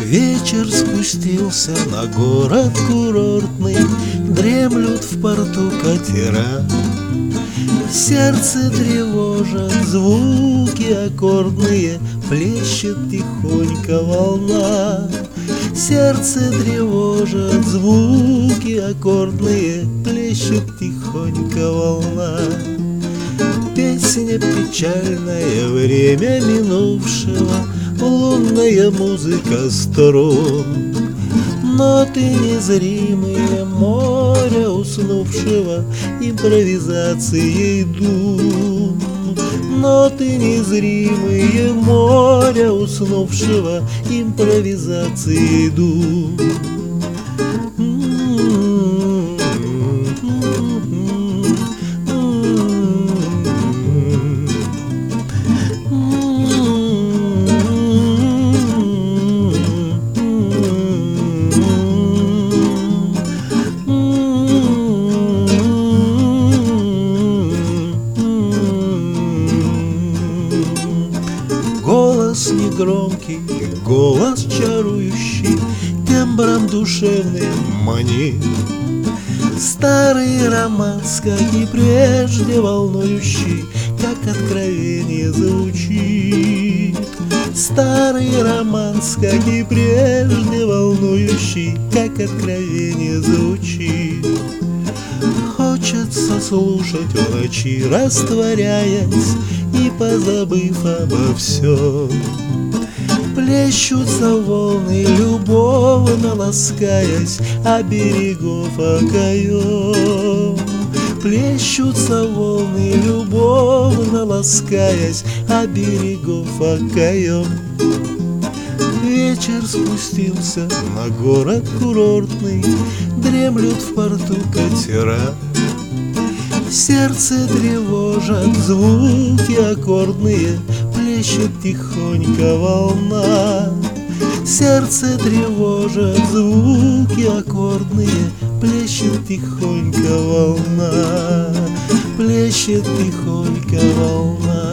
Вечер спустился на город курортный, дремлют в порту катера. Сердце тревожат звуки аккордные, плещет тихонько волна. Сердце тревожат звуки аккордные, плещет тихонько волна. Песня печальная, время минувшего, лунная музыка струн. Ноты незримые, море уснувшего, импровизацией дум. Ноты незримые, море уснувшего, импровизацией дум. Голос негромкий, голос чарующий, тембром душевным манит. Старый романс, как и прежде, волнующий, как откровение звучит. Старый романс, как и прежде, волнующий, как откровение звучит. Хочется слушать в ночи, растворяясь и позабыв обо всем. Плещутся волны, любовно ласкаясь, а берегов окоем. Плещутся волны, любовно ласкаясь, а берегов окоем. Вечер спустился на город курортный, дремлют в порту катера. Сердце тревожат звуки аккордные, плещет тихонько волна. Сердце тревожат звуки аккордные, плещет тихонько волна. Плещет тихонько волна.